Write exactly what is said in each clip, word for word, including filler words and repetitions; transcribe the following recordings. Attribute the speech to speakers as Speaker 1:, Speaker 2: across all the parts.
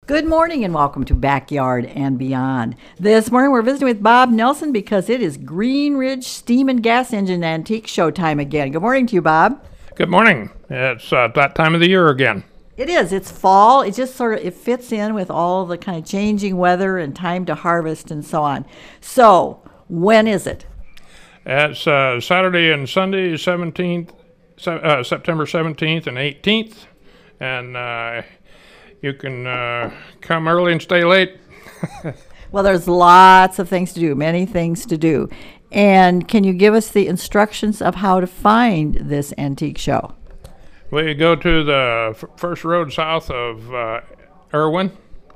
Speaker 1: Good morning and welcome to Backyard and Beyond. This morning we're visiting with Bob Nelson because it is Green Ridge Steam and Gas Engine Antique Show time again. Good morning to you, Bob.
Speaker 2: Good morning. It's uh, that time of the year again.
Speaker 1: It is. It's fall. It just sort of it fits in with all the kind of changing weather and time to harvest and so on. So when is it?
Speaker 2: It's uh, Saturday and Sunday, seventeenth, uh, September seventeenth and eighteenth, and uh, you can uh, come early and stay late.
Speaker 1: Well, there's lots of things to do, many things to do. And can you give us the instructions of how to find this antique show?
Speaker 2: We go to the f- first road south of uh, Irwin,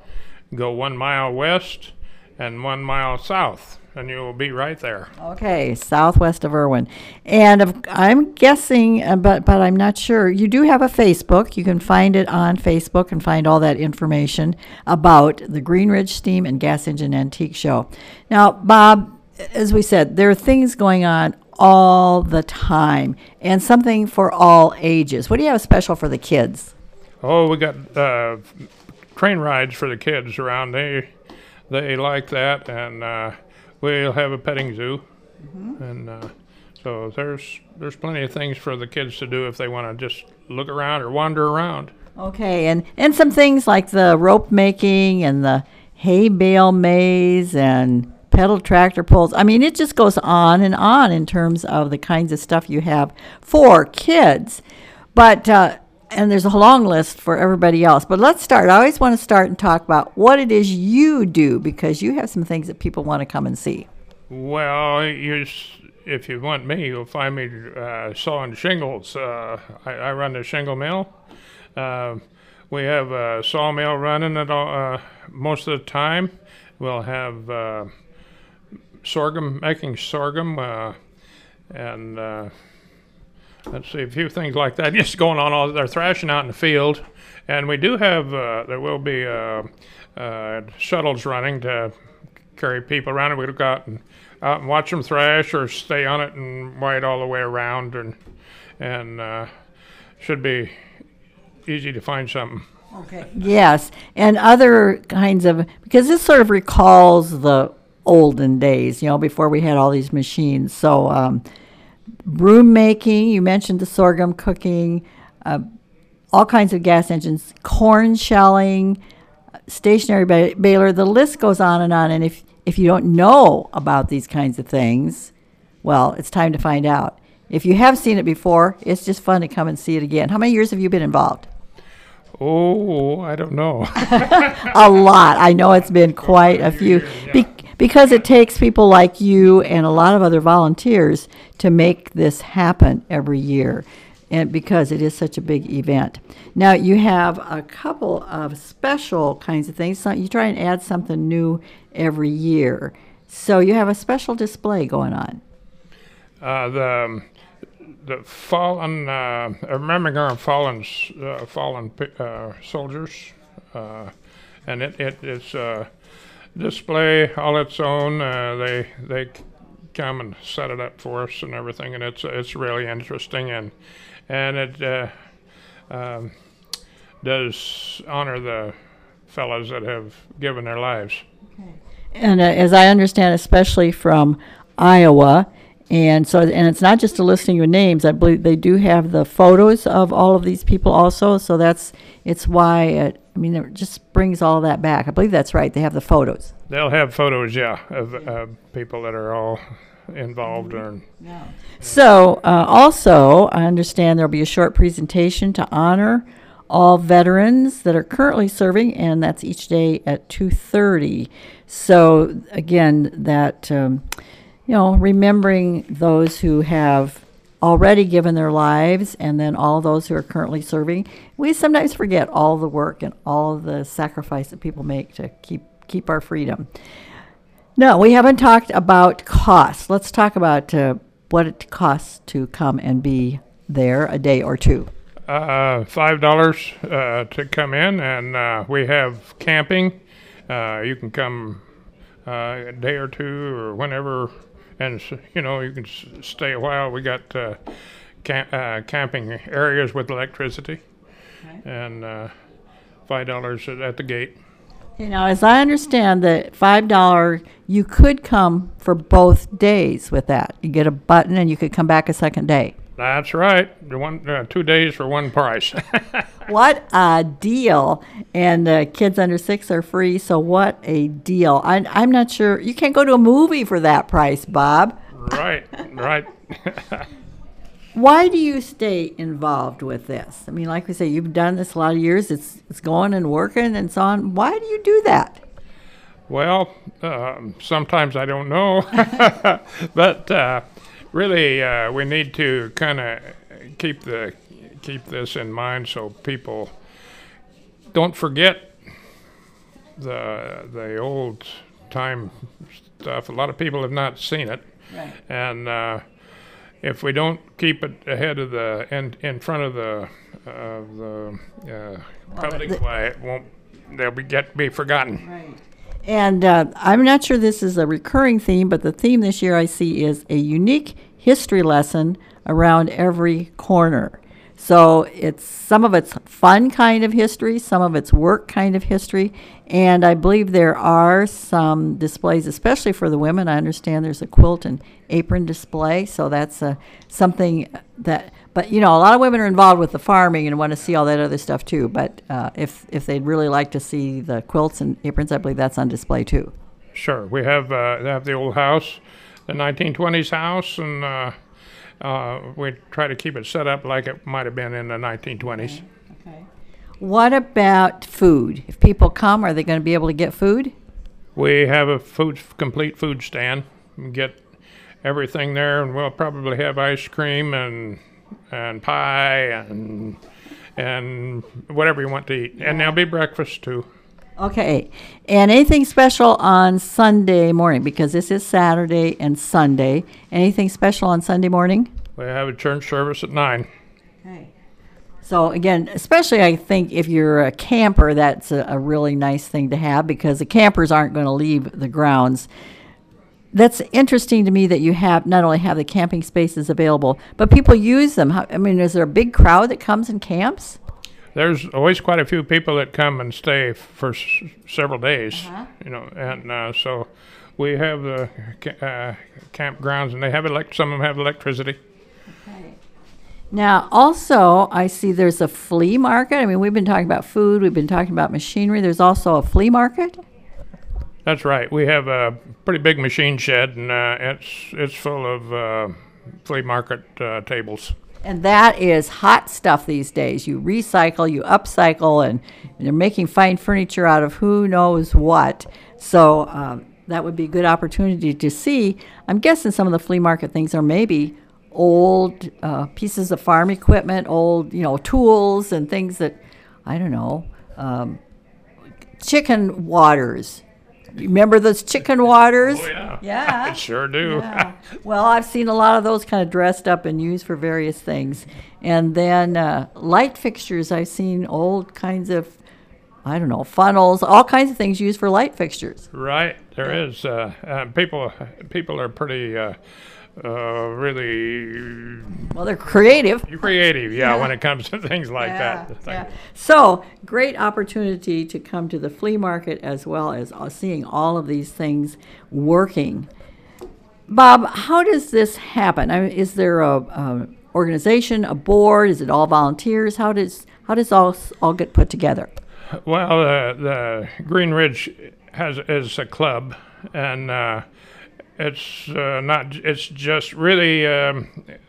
Speaker 2: go one mile west and one mile south, and you will be right there.
Speaker 1: Okay, southwest of Irwin. And of- I'm guessing, uh, but but I'm not sure, you do have a Facebook. You can find it on Facebook and find all that information about the Green Ridge Steam and Gas Engine Antique Show. Now, Bob, as we said, there are things going on all the time and something for all ages. What do you have special for the kids?
Speaker 2: Oh, we got uh, train rides for the kids around. They they like that, and uh, we'll have a petting zoo, mm-hmm. and uh, so there's there's plenty of things for the kids to do if they want to just look around or wander around.
Speaker 1: Okay, and and some things like the rope making and the hay bale maze and pedal tractor pulls. I mean, it just goes on and on in terms of the kinds of stuff you have for kids. But, uh, and there's a long list for everybody else. But let's start. I always want to start and talk about what it is you do, because you have some things that people want to come and see.
Speaker 2: Well, you, if you want me, you'll find me uh, sawing shingles. Uh, I, I run the shingle mill. Uh, we have a sawmill running it all, uh, most of the time. We'll have uh, sorghum, making sorghum, uh, and uh, let's see, a few things like that just going on. All they're thrashing out in the field, and we do have uh, there will be uh, uh, shuttles running to carry people around, and we'll go out and out and watch them thrash or stay on it and ride all the way around, and and uh, should be easy to find something.
Speaker 1: Okay. Yes, and other kinds of, because this sort of recalls the olden days, you know, before we had all these machines. So um, broom making, you mentioned the sorghum cooking, uh, all kinds of gas engines, corn shelling, stationary ba- baler, the list goes on and on. And if, if you don't know about these kinds of things, well, it's time to find out. If you have seen it before, it's just fun to come and see it again. How many years have you been involved?
Speaker 2: Oh, I don't know.
Speaker 1: A lot. I know it's been quite a few. Be- because it takes people like you and a lot of other volunteers to make this happen every year, and because it is such a big event. Now, you have a couple of special kinds of things. So you try and add something new every year. So you have a special display going on.
Speaker 2: Uh, the the fallen, uh, remembering fallen, uh, fallen uh, soldiers, uh, and it, it it's a display all its own. Uh, they they come and set it up for us and everything, and it's it's really interesting, and and it uh, um, does honor the fellows that have given their lives.
Speaker 1: Okay. And uh, as I understand, especially from Iowa. And so, and it's not just a listing of names. I believe they do have the photos of all of these people also. So that's, it's why, it, I mean, it just brings all that back. I believe that's right. They have the photos.
Speaker 2: They'll have photos, yeah, of uh, people that are all involved. Mm-hmm. Or,
Speaker 1: yeah. So uh, also, I understand there'll be a short presentation to honor all veterans that are currently serving, and that's each day at two thirty. So again, that... Um, you know, remembering those who have already given their lives and then all those who are currently serving. We sometimes forget all the work and all of the sacrifice that people make to keep keep our freedom. No, we haven't talked about costs. Let's talk about uh, what it costs to come and be there a day or two.
Speaker 2: Uh, five dollars uh, to come in, and uh, we have camping. Uh, you can come uh, a day or two or whenever. And, you know, you can s- stay a while. We got uh, cam- uh, camping areas with electricity. Okay. And uh, five dollars at the gate.
Speaker 1: You know, as I understand the five dollar, you could come for both days with that. You get a button and you could come back a second day.
Speaker 2: That's right. The one, uh, two days for one price.
Speaker 1: What a deal. And uh, kids under six are free, so what a deal. I, I'm not sure. You can't go to a movie for that price, Bob.
Speaker 2: Right, right.
Speaker 1: Why do you stay involved with this? I mean, like we say, you've done this a lot of years. It's it's going and working and so on. Why do you do that?
Speaker 2: Well, um, sometimes I don't know, but uh, really, uh, we need to kind of keep the keep this in mind so people don't forget the the old time stuff. A lot of people have not seen it,
Speaker 1: Right.
Speaker 2: and uh, if we don't keep it ahead of the in in front of the uh, the uh, public,
Speaker 1: the-
Speaker 2: why it won't they'll be get be forgotten.
Speaker 1: Right. And uh, I'm not sure this is a recurring theme, but the theme this year I see is a unique history lesson around every corner. So it's some of it's fun kind of history, some of it's work kind of history, and I believe there are some displays, especially for the women. I understand there's a quilt and apron display, so that's uh, something that. But you know, a lot of women are involved with the farming and want to see all that other stuff too. But uh, if if they'd really like to see the quilts and aprons, I believe that's on display too.
Speaker 2: Sure, we have uh, have the old house, the nineteen twenties house, and uh, uh, we try to keep it set up like it might have been in the nineteen twenties.
Speaker 1: Okay. What about food? If people come, are they going to be able to get food?
Speaker 2: We have a food complete food stand. We get everything there, and we'll probably have ice cream and and pie and and whatever you want to eat, and there'll be breakfast too.
Speaker 1: Okay. And anything special on Sunday morning? Because this is Saturday and Sunday. Anything special on Sunday morning?
Speaker 2: We have a church service at nine.
Speaker 1: Okay. So again, especially I think if you're a camper, that's a, a really nice thing to have because the campers aren't going to leave the grounds. That's interesting to me that you have not only have the camping spaces available, but people use them. How, I mean, is there a big crowd that comes and camps?
Speaker 2: There's always quite a few people that come and stay for s- several days,
Speaker 1: Uh-huh.
Speaker 2: you know, and uh, so we have the ca- uh, campgrounds, and they have elect. Some of them have electricity.
Speaker 1: Now, also, I see there's a flea market. I mean, we've been talking about food, we've been talking about machinery. There's also a flea market.
Speaker 2: That's right. We have a pretty big machine shed, and uh, it's it's full of uh, flea market uh, tables.
Speaker 1: And that is hot stuff these days. You recycle, you upcycle, and they're making fine furniture out of who knows what. So um, that would be a good opportunity to see. I'm guessing some of the flea market things are maybe old uh, pieces of farm equipment, old, you know, tools and things that, I don't know, um, chicken waters. You remember those chicken waters?
Speaker 2: Oh yeah,
Speaker 1: Yeah.
Speaker 2: I sure do.
Speaker 1: Yeah. Well, I've seen a lot of those kind of dressed up and used for various things. And then uh, light fixtures, I've seen old kinds of, I don't know, funnels, all kinds of things used for light fixtures.
Speaker 2: Right, there is. Uh, uh, people people are pretty uh, uh, really
Speaker 1: Well, they're creative.
Speaker 2: creative, yeah,
Speaker 1: Yeah.
Speaker 2: when it comes to things like
Speaker 1: Yeah,
Speaker 2: that.
Speaker 1: yeah. So, great opportunity to come to the flea market as well as uh, seeing all of these things working. Bob, how does this happen? I mean, is there a, a organization, a board? Is it all volunteers? How does how does all s- all get put together?
Speaker 2: Well, uh, the Green Ridge has is a club, and uh, it's uh, not. It's just really um,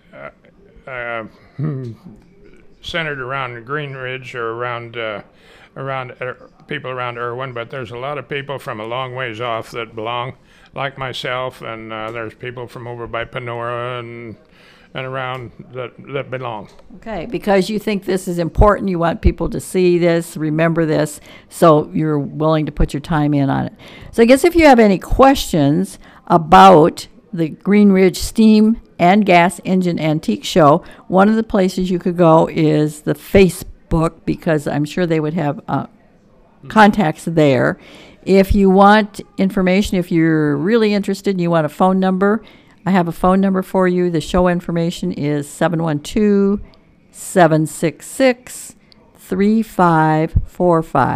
Speaker 2: uh, uh, hmm, centered around Green Ridge or around uh, around uh, people around Irwin. But there's a lot of people from a long ways off that belong, like myself, and uh, there's people from over by Panora and and around that that belong.
Speaker 1: Okay, because you think this is important, you want people to see this, remember this, so you're willing to put your time in on it. So I guess if you have any questions about the Green Ridge Steam and Gas Engine Antique Show, one of the places you could go is the Facebook, because I'm sure they would have uh, contacts there. If you want information, if you're really interested and you want a phone number, I have a phone number for you. The show information is seven one two, seven six six, three five four five.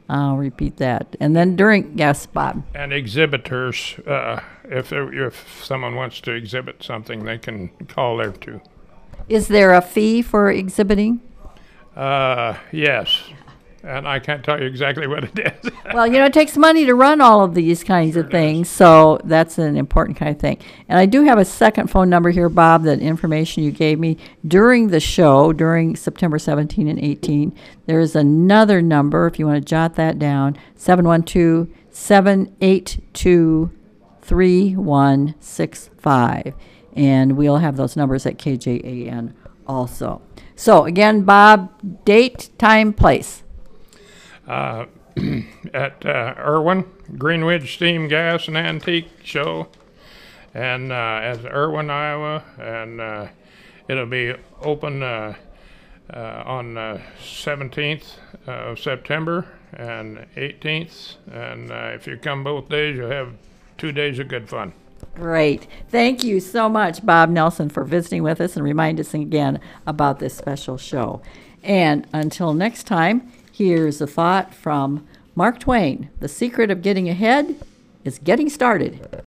Speaker 1: I'll repeat that. And then during, yes, Bob.
Speaker 2: And exhibitors, uh, if there, if someone wants to exhibit something, they can call there too.
Speaker 1: Is there a fee for exhibiting?
Speaker 2: Uh, yes, and I can't tell you exactly what it is.
Speaker 1: Well, you know, it takes money to run all of these kinds of things, so that's an important kind of thing. And I do have a second phone number here, Bob, that information you gave me during the show, during September seventeenth and eighteenth. There is another number, if you want to jot that down, seven one two, seven eight two, three one six five. And we'll have those numbers at K J A N also. So, again, Bob, date, time, place.
Speaker 2: Uh, at uh, Irwin, Greenwich Steam Gas and Antique Show, and uh, at Irwin, Iowa, and uh, it'll be open uh, uh, on uh, seventeenth of September and eighteenth, and uh, if you come both days, you'll have two days of good fun.
Speaker 1: Great. Thank you so much, Bob Nelson, for visiting with us and remind us again about this special show. And until next time, here's a thought from Mark Twain. The secret of getting ahead is getting started.